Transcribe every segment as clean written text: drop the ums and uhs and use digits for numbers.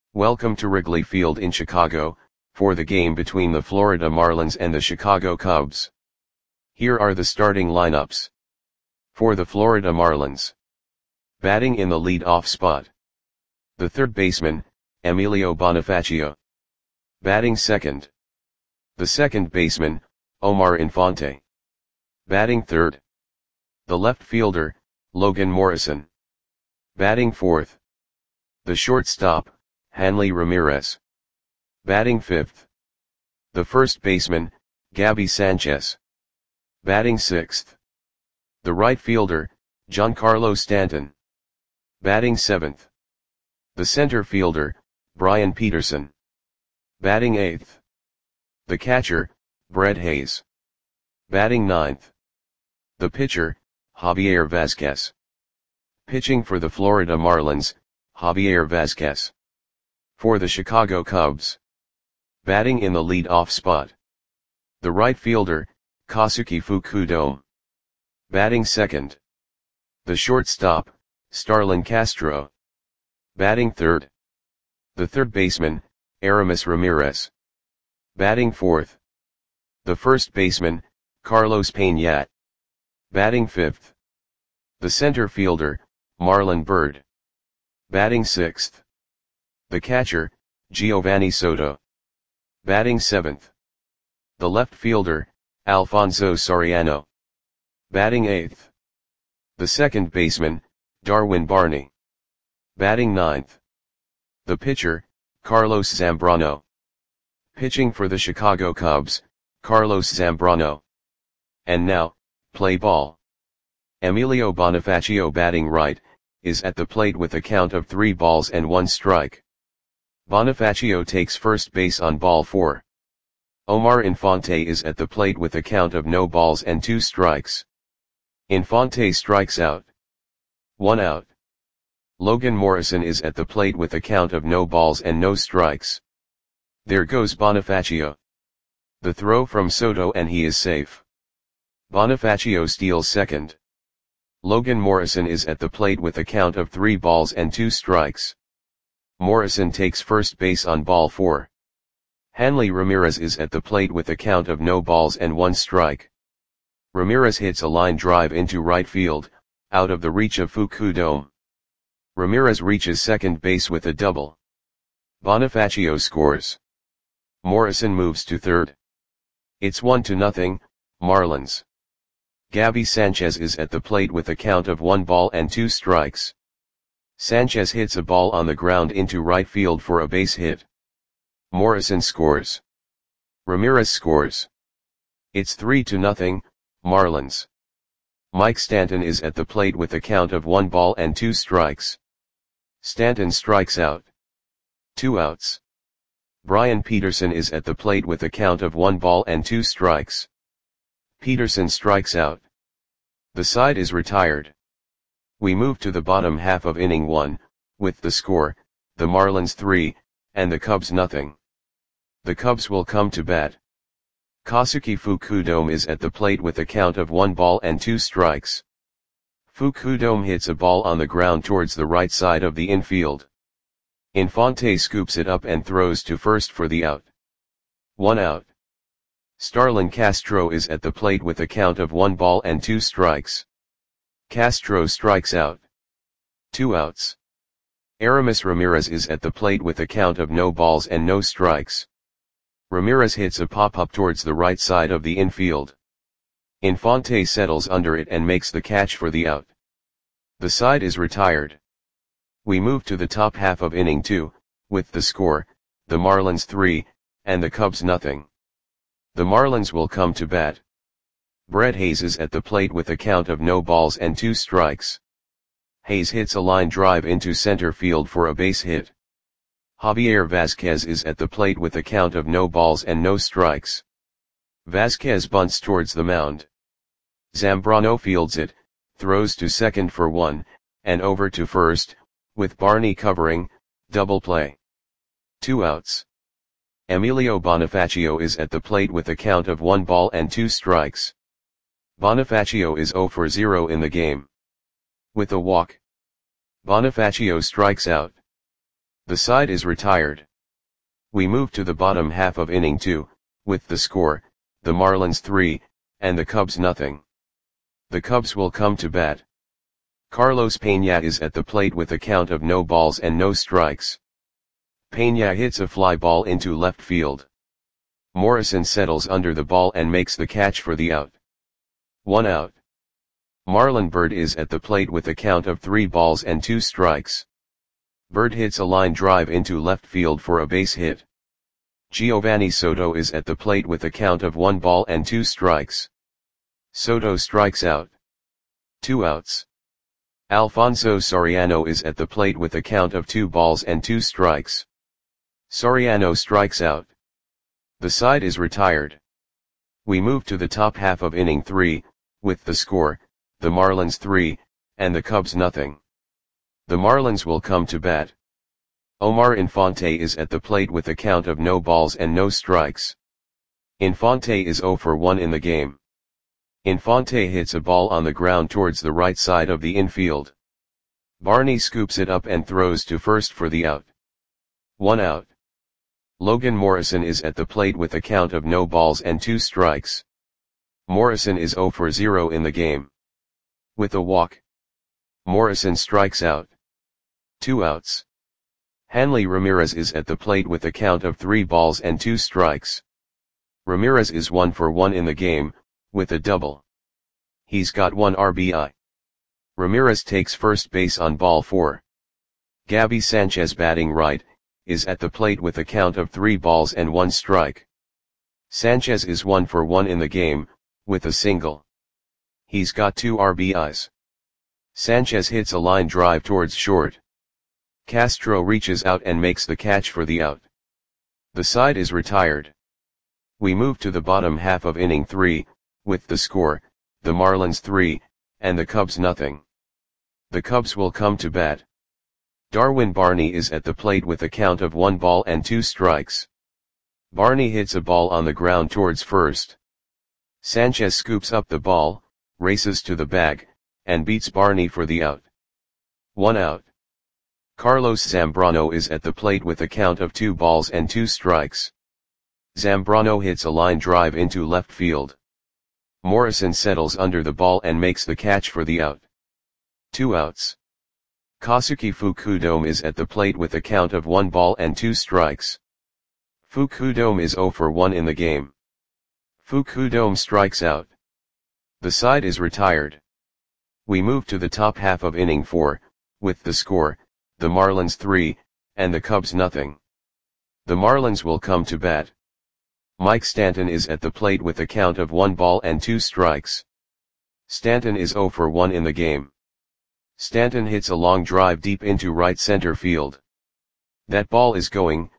Welcome to Wrigley Field in Chicago, for the game between the Florida Marlins and the Chicago Cubs. Here are the starting lineups. For the Florida Marlins. Batting in the lead-off spot. The third baseman, Emilio Bonifacio. Batting second. The second baseman, Omar Infante. Batting third. The left fielder, Logan Morrison. Batting fourth. The shortstop, Hanley Ramirez. Batting fifth. The first baseman, Gabby Sanchez. Batting sixth. The right fielder, Giancarlo Stanton. Batting seventh. The center fielder, Brian Peterson. Batting eighth. The catcher, Brett Hayes. Batting ninth. The pitcher, Javier Vazquez. Pitching for the Florida Marlins, Javier Vazquez. For the Chicago Cubs. Batting in the lead-off spot. The right fielder, Kazuki Fukudome. Batting second. The shortstop, Starlin Castro. Batting third. The third baseman, Aramis Ramirez. Batting fourth. The first baseman, Carlos Peña. Batting fifth. The center fielder, Marlon Byrd. Batting sixth. The catcher, Giovanni Soto. Batting seventh. The left fielder, Alfonso Soriano. Batting eighth. The second baseman, Darwin Barney. Batting ninth. The pitcher, Carlos Zambrano. Pitching for the Chicago Cubs, Carlos Zambrano. And now, play ball. Emilio Bonifacio batting right, is at the plate with a count of 3 balls and 1 strike. Bonifacio takes first base on ball 4. Omar Infante is at the plate with a count of no balls and 2 strikes. Infante strikes out. 1 out. Logan Morrison is at the plate with a count of no balls and no strikes. There goes Bonifacio. The throw from Soto and he is safe. Bonifacio steals second. Logan Morrison is at the plate with a count of 3 balls and 2 strikes. Morrison takes first base on ball 4. Hanley Ramirez is at the plate with a count of no balls and 1 strike. Ramirez hits a line drive into right field, out of the reach of Fukudome. Ramirez reaches second base with a double. Bonifacio scores. Morrison moves to third. It's 1-0, Marlins. Gabby Sanchez is at the plate with a count of 1 ball and 2 strikes. Sanchez hits a ball on the ground into right field for a base hit. Morrison scores. Ramirez scores. It's 3-0, Marlins. Mike Stanton is at the plate with a count of 1 ball and 2 strikes. Stanton strikes out. 2 outs. Brian Peterson is at the plate with a count of 1 ball and 2 strikes. Peterson strikes out. The side is retired. We move to the bottom half of inning 1, with the score, the Marlins 3, and the Cubs 0. The Cubs will come to bat. Kazuki Fukudome is at the plate with a count of 1 ball and 2 strikes. Fukudome hits a ball on the ground towards the right side of the infield. Infante scoops it up and throws to first for the out. 1 out. Starlin Castro is at the plate with a count of 1 ball and 2 strikes. Castro strikes out. 2 outs. Aramis Ramirez is at the plate with a count of no balls and no strikes. Ramirez hits a pop-up towards the right side of the infield. Infante settles under it and makes the catch for the out. The side is retired. We move to the top half of inning 2, with the score, the Marlins 3, and the Cubs 0. The Marlins will come to bat. Brett Hayes is at the plate with a count of no balls and 2 strikes. Hayes hits a line drive into center field for a base hit. Javier Vazquez is at the plate with a count of no balls and no strikes. Vazquez bunts towards the mound. Zambrano fields it, throws to second for 1, and over to first, with Barney covering, double play. 2 outs. Emilio Bonifacio is at the plate with a count of 1 ball and 2 strikes. Bonifacio is 0 for 0 in the game. With a walk, Bonifacio strikes out. The side is retired. We move to the bottom half of inning 2, with the score, the Marlins 3, and the Cubs nothing. The Cubs will come to bat. Carlos Peña is at the plate with a count of no balls and no strikes. Peña hits a fly ball into left field. Morrison settles under the ball and makes the catch for the out. 1 out. Marlon Byrd is at the plate with a count of 3 balls and 2 strikes. Byrd hits a line drive into left field for a base hit. Giovanni Soto is at the plate with a count of 1 ball and 2 strikes. Soto strikes out. 2 outs. Alfonso Soriano is at the plate with a count of 2 balls and 2 strikes. Soriano strikes out. The side is retired. We move to the top half of inning 3, with the score, the Marlins 3, and the Cubs nothing. The Marlins will come to bat. Omar Infante is at the plate with a count of no balls and no strikes. Infante is 0 for 1 in the game. Infante hits a ball on the ground towards the right side of the infield. Barney scoops it up and throws to first for the out. 1 out. Logan Morrison is at the plate with a count of no balls and 2 strikes. Morrison is 0 for 0 in the game. With a walk, Morrison strikes out. 2 outs. Hanley Ramirez is at the plate with a count of 3 balls and 2 strikes. Ramirez is 1 for 1 in the game, with a double. He's got 1 RBI. Ramirez takes first base on ball 4. Gabby Sanchez, batting right, is at the plate with a count of 3 balls and 1 strike. Sanchez is 1 for 1 in the game, with a single. He's got 2 RBIs. Sanchez hits a line drive towards short. Castro reaches out and makes the catch for the out. The side is retired. We move to the bottom half of inning 3, with the score, the Marlins 3, and the Cubs nothing. The Cubs will come to bat. Darwin Barney is at the plate with a count of 1 ball and 2 strikes. Barney hits a ball on the ground towards first. Sanchez scoops up the ball, races to the bag, and beats Barney for the out. 1 out. Carlos Zambrano is at the plate with a count of 2 balls and 2 strikes. Zambrano hits a line drive into left field. Morrison settles under the ball and makes the catch for the out. 2 outs. Kosuke Fukudome is at the plate with a count of 1 ball and 2 strikes. Fukudome is 0 for 1 in the game. Fukudome strikes out. The side is retired. We move to the top half of inning 4, with the score, the Marlins 3, and the Cubs nothing. The Marlins will come to bat. Mike Stanton is at the plate with a count of 1 ball and 2 strikes. Stanton is 0 for 1 in the game. Stanton hits a long drive deep into right center field. That ball is gone.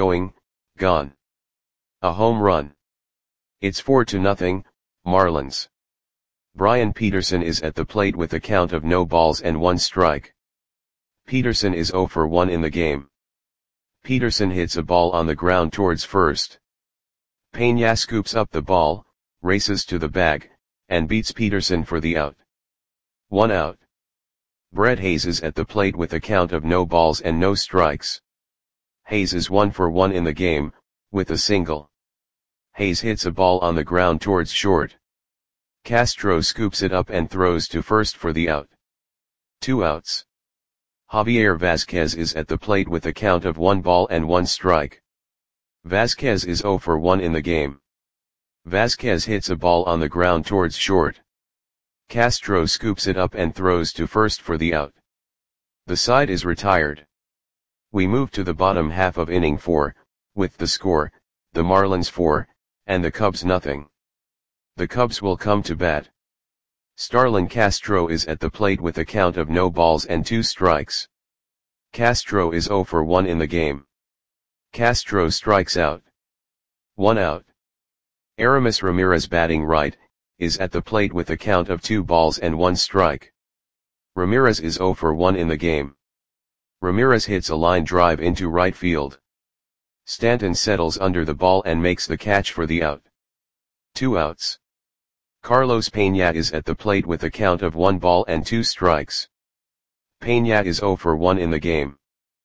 A home run. It's 4-0, Marlins. Brian Peterson is at the plate with a count of no balls and 1 strike. Peterson is 0 for 1 in the game. Peterson hits a ball on the ground towards first. Peña scoops up the ball, races to the bag, and beats Peterson for the out. 1 out. Brett Hayes is at the plate with a count of no balls and no strikes. Hayes is 1 for 1 in the game, with a single. Hayes hits a ball on the ground towards short. Castro scoops it up and throws to first for the out. 2 outs. Javier Vazquez is at the plate with a count of 1 ball and 1 strike. Vazquez is 0 for 1 in the game. Vazquez hits a ball on the ground towards short. Castro scoops it up and throws to first for the out. The side is retired. We move to the bottom half of inning 4, with the score, the Marlins 4, and the Cubs nothing. The Cubs will come to bat. Starlin Castro is at the plate with a count of no balls and 2 strikes. Castro is 0 for 1 in the game. Castro strikes out. 1 out. Aramis Ramirez, batting right, is at the plate with a count of 2 balls and 1 strike. Ramirez is 0 for 1 in the game. Ramirez hits a line drive into right field. Stanton settles under the ball and makes the catch for the out. 2 outs. Carlos Peña is at the plate with a count of 1 ball and 2 strikes. Peña is 0 for 1 in the game.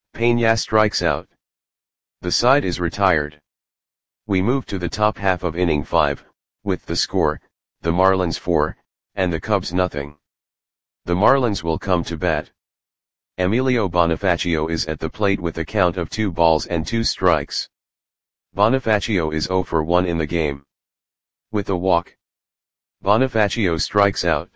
Peña strikes out. The side is retired. We move to the top half of inning 5, with the score, the Marlins 4, and the Cubs nothing. The Marlins will come to bat. Emilio Bonifacio is at the plate with a count of 2 balls and 2 strikes. Bonifacio is 0 for 1 in the game. With a walk, Bonifacio strikes out.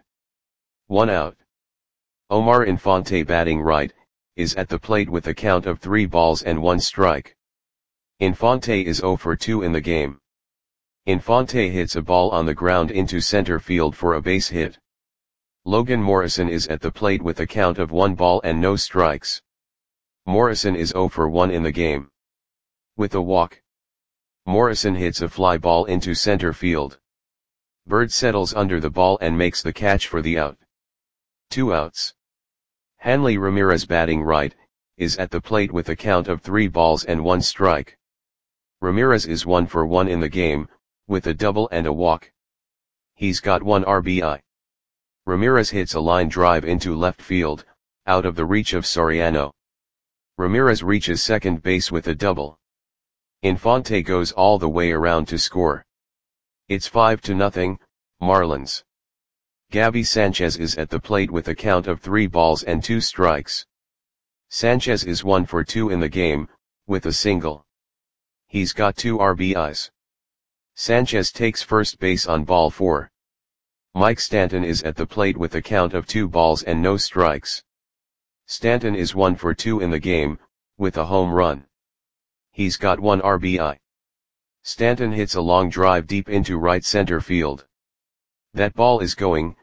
1 out. Omar Infante, batting right, is at the plate with a count of 3 balls and 1 strike. Infante is 0 for 2 in the game. Infante hits a ball on the ground into center field for a base hit. Logan Morrison is at the plate with a count of 1 ball and no strikes. Morrison is 0 for 1 in the game. With a walk, Morrison hits a fly ball into center field. Bird settles under the ball and makes the catch for the out. 2 outs. Hanley Ramirez, batting right, is at the plate with a count of 3 balls and 1 strike. Ramirez is 1 for 1 in the game, with a double and a walk. He's got 1 RBI. Ramirez hits a line drive into left field, out of the reach of Soriano. Ramirez reaches second base with a double. Infante goes all the way around to score. It's 5-0, Marlins. Gabby Sanchez is at the plate with a count of 3 balls and 2 strikes. Sanchez is 1 for 2 in the game, with a single. He's got 2 RBIs. Sanchez takes first base on ball 4. Mike Stanton is at the plate with a count of 2 balls and no strikes. Stanton is 1 for 2 in the game, with a home run. He's got 1 RBI. Stanton hits a long drive deep into right center field. That ball is going,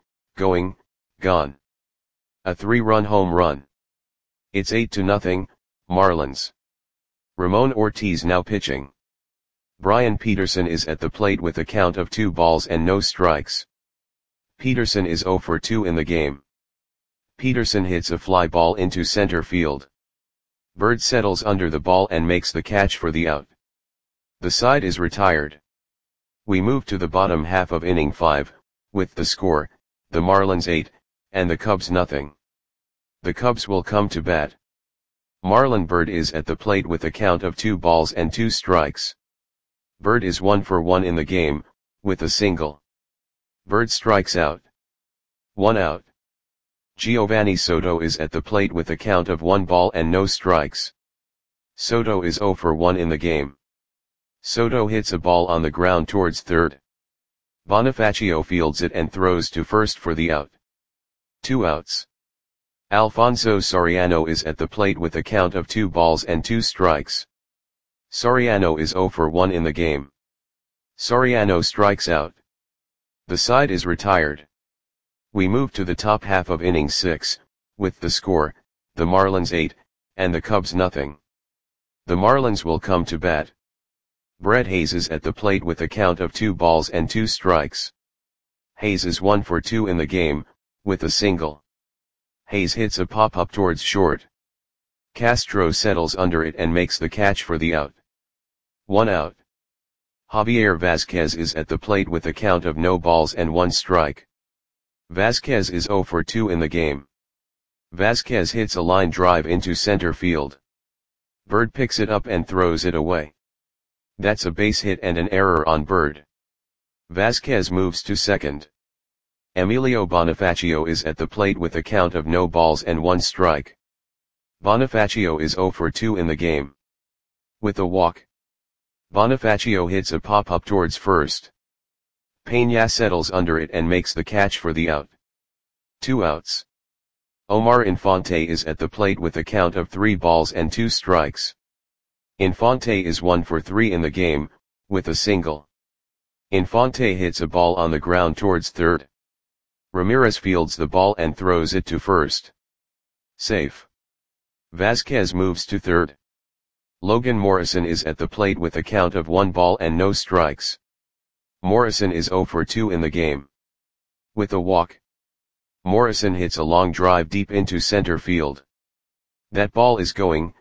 gone. A 3-run home run. It's 8-0, Marlins. Ramon Ortiz now pitching. Brian Peterson is at the plate with a count of 2 balls and no strikes. Peterson is 0 for 2 in the game. Peterson hits a fly ball into center field. Bird settles under the ball and makes the catch for the out. The side is retired. We move to the bottom half of inning 5, with the score, the Marlins 8, and the Cubs nothing. The Cubs will come to bat. Marlon Byrd is at the plate with a count of 2 balls and 2 strikes. Byrd is 1 for 1 in the game, with a single. Byrd strikes out. 1 out. Giovanni Soto is at the plate with a count of 1 ball and no strikes. Soto is 0 for 1 in the game. Soto hits a ball on the ground towards third. Bonifacio fields it and throws to first for the out. 2 outs. Alfonso Soriano is at the plate with a count of 2 balls and 2 strikes. Soriano is 0 for 1 in the game. Soriano strikes out. The side is retired. We move to the top half of inning 6, with the score, the Marlins 8, and the Cubs nothing. The Marlins will come to bat. Brett Hayes is at the plate with a count of 2 balls and 2 strikes. Hayes is 1 for 2 in the game, with a single. Hayes hits a pop-up towards short. Castro settles under it and makes the catch for the out. 1 out. Javier Vazquez is at the plate with a count of no balls and 1 strike. Vazquez is 0 for 2 in the game. Vazquez hits a line drive into center field. Byrd picks it up and throws it away. That's a base hit and an error on Byrd. Vazquez moves to second. Emilio Bonifacio is at the plate with a count of no balls and 1 strike. Bonifacio is 0 for 2 in the game. With a walk, Bonifacio hits a pop-up towards first. Peña settles under it and makes the catch for the out. 2 outs. Omar Infante is at the plate with a count of 3 balls and 2 strikes. Infante is 1 for 3 in the game, with a single. Infante hits a ball on the ground towards third. Ramirez fields the ball and throws it to first. Safe. Vazquez moves to third. Logan Morrison is at the plate with a count of 1 ball and no strikes. Morrison is 0 for 2 in the game. With a walk, Morrison hits a long drive deep into center field. That ball is going,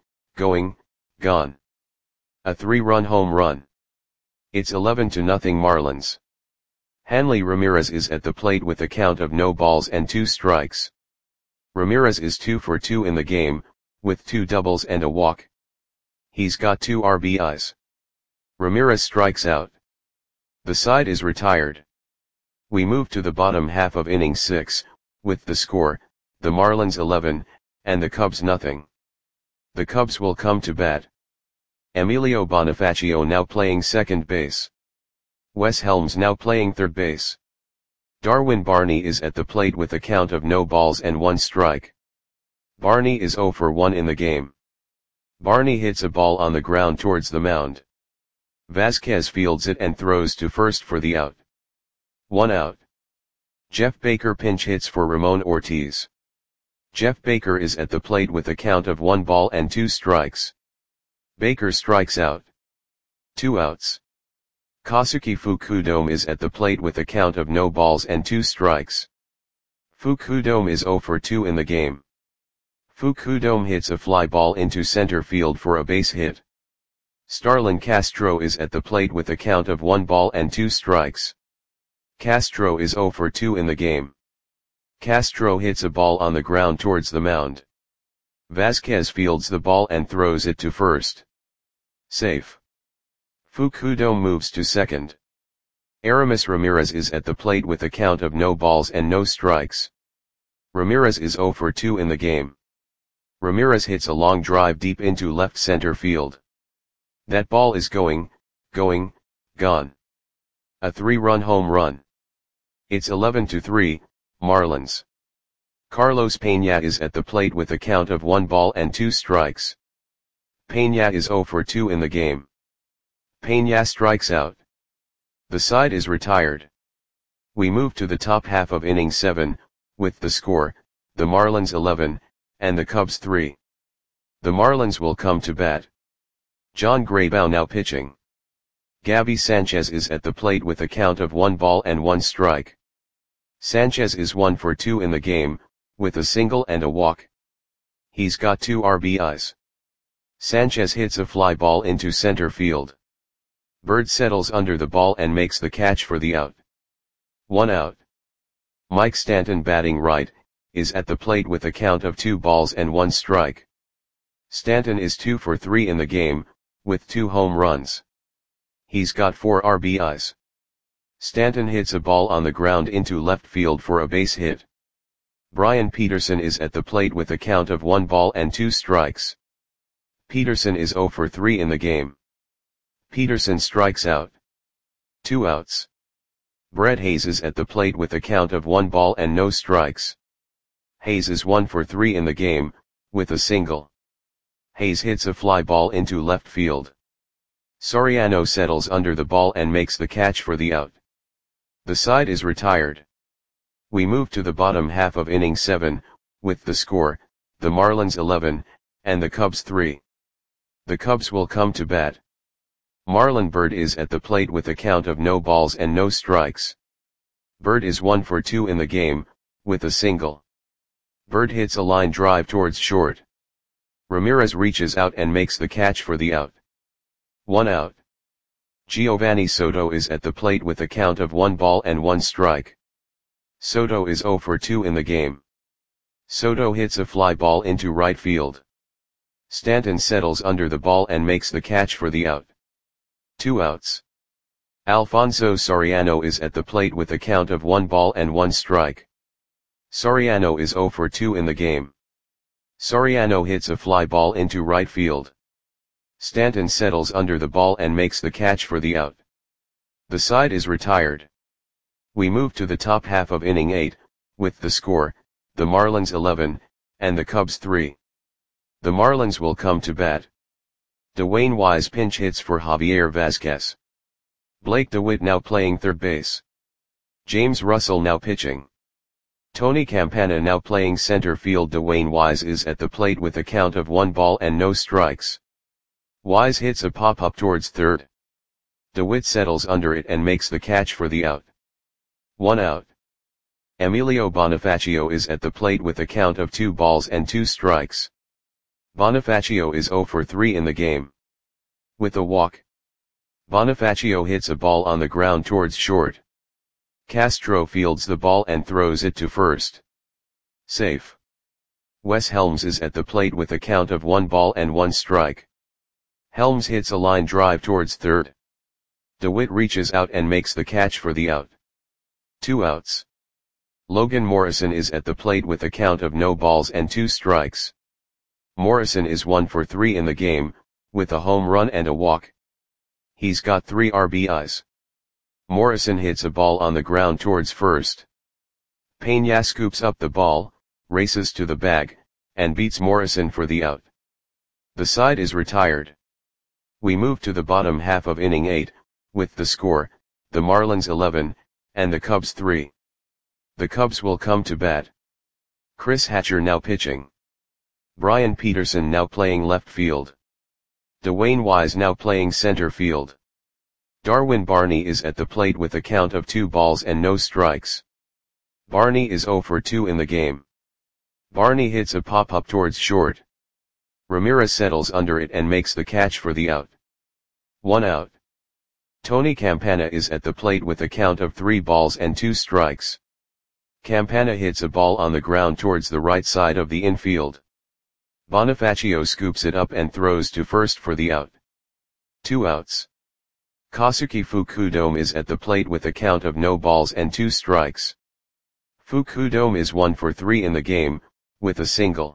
gone. A 3-run home run. It's 11-0 Marlins. Hanley Ramirez is at the plate with a count of no balls and 2 strikes. Ramirez is 2 for 2 in the game, with 2 doubles and a walk. He's got 2 RBIs. Ramirez strikes out. The side is retired. We move to the bottom half of inning 6, with the score, the Marlins 11, and the Cubs nothing. The Cubs will come to bat. Emilio Bonifacio now playing second base. Wes Helms now playing third base. Darwin Barney is at the plate with a count of no balls and 1 strike. Barney is 0 for 1 in the game. Barney hits a ball on the ground towards the mound. Vasquez fields it and throws to first for the out. 1 out. Jeff Baker pinch hits for Ramon Ortiz. Jeff Baker is at the plate with a count of 1 ball and 2 strikes. Baker strikes out. 2 outs. Kosuke Fukudome is at the plate with a count of no balls and 2 strikes. Fukudome is 0 for 2 in the game. Fukudome hits a fly ball into center field for a base hit. Starlin Castro is at the plate with a count of 1 ball and 2 strikes. Castro is 0 for 2 in the game. Castro hits a ball on the ground towards the mound. Vasquez fields the ball and throws it to first. Safe. Fukudome moves to second. Aramis Ramirez is at the plate with a count of no balls and no strikes. Ramirez is 0 for 2 in the game. Ramirez hits a long drive deep into left center field. That ball is gone. A 3-run home run. It's 11-3, Marlins. Carlos Peña is at the plate with a count of 1 ball and 2 strikes. Peña is 0 for 2 in the game. Peña strikes out. The side is retired. We move to the top half of inning 7, with the score, the Marlins 11, and the Cubs 3. The Marlins will come to bat. John Graybow now pitching. Gabby Sanchez is at the plate with a count of 1 ball and 1 strike. Sanchez is 1 for 2 in the game, with a single and a walk. He's got 2 RBIs. Sanchez hits a fly ball into center field. Bird settles under the ball and makes the catch for the out. 1 out. Mike Stanton batting right, is at the plate with a count of 2 balls and 1 strike. Stanton is 2 for 3 in the game, with 2 home runs. He's got 4 RBIs. Stanton hits a ball on the ground into left field for a base hit. Brian Peterson is at the plate with a count of 1 ball and 2 strikes. Peterson is 0 for 3 in the game. Peterson strikes out. 2 outs. Brett Hayes is at the plate with a count of 1 ball and no strikes. Hayes is 1 for 3 in the game, with a single. Hayes hits a fly ball into left field. Soriano settles under the ball and makes the catch for the out. The side is retired. We move to the bottom half of inning 7, with the score, the Marlins 11, and the Cubs 3. The Cubs will come to bat. Marlon Byrd is at the plate with a count of no balls and no strikes. Byrd is 1 for 2 in the game, with a single. Byrd hits a line drive towards short. Ramirez reaches out and makes the catch for the out. 1 out. Giovanni Soto is at the plate with a count of 1 ball and 1 strike. Soto is 0 for 2 in the game. Soto hits a fly ball into right field. Stanton settles under the ball and makes the catch for the out. 2 outs. Alfonso Soriano is at the plate with a count of 1 ball and 1 strike. Soriano is 0 for 2 in the game. Soriano hits a fly ball into right field. Stanton settles under the ball and makes the catch for the out. The side is retired. We move to the top half of inning 8, with the score, the Marlins 11, and the Cubs 3. The Marlins will come to bat. Dwayne Wise pinch hits for Javier Vasquez. Blake DeWitt now playing third base. James Russell now pitching. Tony Campana now playing center field. Dwayne Wise is at the plate with a count of 1 ball and no strikes. Wise hits a pop-up towards third. DeWitt settles under it and makes the catch for the out. 1 out. Emilio Bonifacio is at the plate with a count of 2 balls and 2 strikes. Bonifacio is 0 for 3 in the game. With a walk. Bonifacio hits a ball on the ground towards short. Castro fields the ball and throws it to first. Safe. Wes Helms is at the plate with a count of 1 ball and 1 strike. Helms hits a line drive towards third. DeWitt reaches out and makes the catch for the out. 2 outs. Logan Morrison is at the plate with a count of no balls and 2 strikes. Morrison is 1 for 3 in the game, with a home run and a walk. He's got 3 RBIs. Morrison hits a ball on the ground towards first. Peña scoops up the ball, races to the bag, and beats Morrison for the out. The side is retired. We move to the bottom half of inning 8, with the score, the Marlins 11, and the Cubs 3. The Cubs will come to bat. Chris Hatcher now pitching. Brian Peterson now playing left field. Dwayne Wise now playing center field. Darwin Barney is at the plate with a count of 2 balls and no strikes. Barney is 0 for 2 in the game. Barney hits a pop-up towards short. Ramirez settles under it and makes the catch for the out. 1 out. Tony Campana is at the plate with a count of 3 balls and 2 strikes. Campana hits a ball on the ground towards the right side of the infield. Bonifacio scoops it up and throws to first for the out. 2 outs. Kosuke Fukudome is at the plate with a count of no balls and 2 strikes. Fukudome is 1 for 3 in the game, with a single.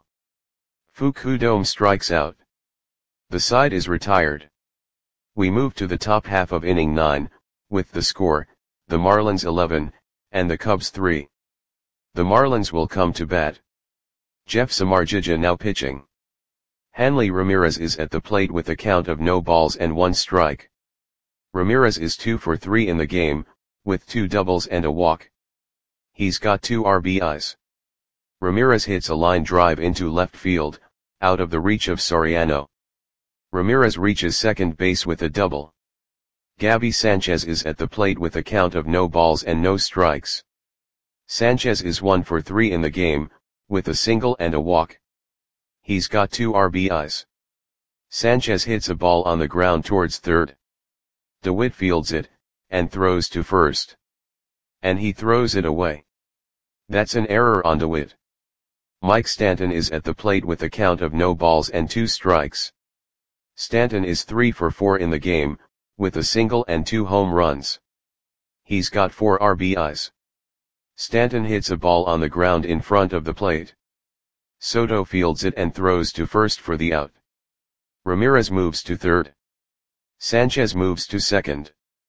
Fukudome strikes out. The side is retired. We move to the top half of inning 9, with the score, the Marlins 11, and the Cubs 3. The Marlins will come to bat. Jeff Samardzija now pitching. Hanley Ramirez is at the plate with a count of no balls and 1 strike. Ramirez is 2 for 3 in the game, with 2 doubles and a walk. He's got 2 RBIs. Ramirez hits a line drive into left field, out of the reach of Soriano. Ramirez reaches second base with a double. Gabby Sanchez is at the plate with a count of no balls and no strikes. Sanchez is 1 for 3 in the game, with a single and a walk. He's got 2 RBIs. Sanchez hits a ball on the ground towards third. DeWitt fields it, and throws to first. And he throws it away. That's an error on DeWitt. Mike Stanton is at the plate with a count of no balls and 2 strikes. Stanton is 3 for 4 in the game, with a single and 2 home runs. He's got 4 RBIs. Stanton hits a ball on the ground in front of the plate. Soto fields it and throws to first for the out. Ramirez moves to third. Sanchez moves to second.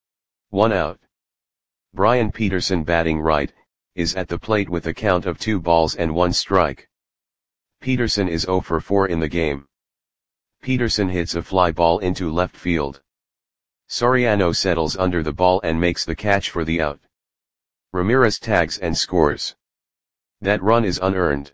1 out. Brian Peterson batting right, is at the plate with a count of 2 balls and 1 strike. Peterson is 0 for 4 in the game. Peterson hits a fly ball into left field. Soriano settles under the ball and makes the catch for the out. Ramirez tags and scores. That run is unearned.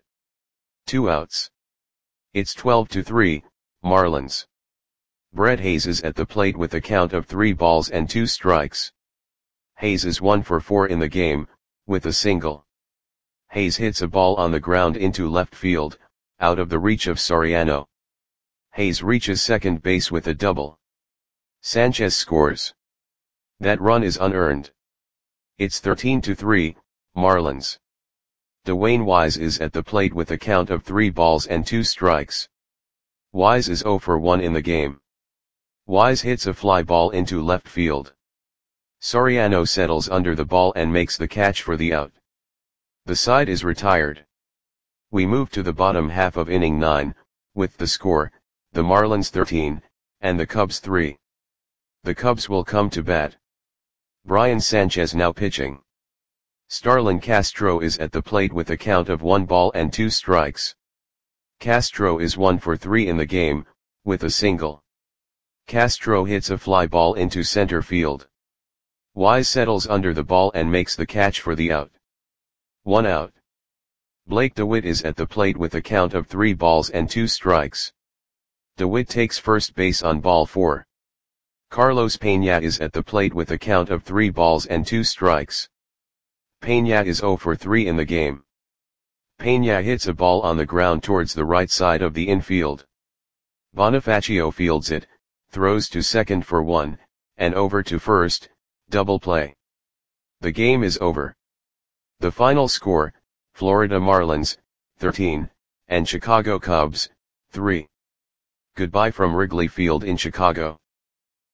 2 outs. It's 12-3, Marlins. Brett Hayes is at the plate with a count of 3 balls and 2 strikes. Hayes is 1 for 4 in the game, with a single. Hayes hits a ball on the ground into left field, out of the reach of Soriano. Hayes reaches second base with a double. Sanchez scores. That run is unearned. It's 13-3, Marlins. Dwayne Wise is at the plate with a count of 3 balls and 2 strikes. Wise is 0 for 1 in the game. Wise hits a fly ball into left field. Soriano settles under the ball and makes the catch for the out. The side is retired. We move to the bottom half of inning 9, with the score, the Marlins 13, and the Cubs 3. The Cubs will come to bat. Brian Sanchez now pitching. Starlin Castro is at the plate with a count of 1 ball and 2 strikes. Castro is 1 for 3 in the game, with a single. Castro hits a fly ball into center field. Wise settles under the ball and makes the catch for the out. 1 out. Blake DeWitt is at the plate with a count of 3 balls and 2 strikes. DeWitt takes first base on ball 4. Carlos Peña is at the plate with a count of 3 balls and 2 strikes. Peña is 0 for 3 in the game. Peña hits a ball on the ground towards the right side of the infield. Bonifacio fields it, throws to second for 1, and over to first, double play. The game is over. The final score, Florida Marlins, 13, and Chicago Cubs, 3. Goodbye from Wrigley Field in Chicago.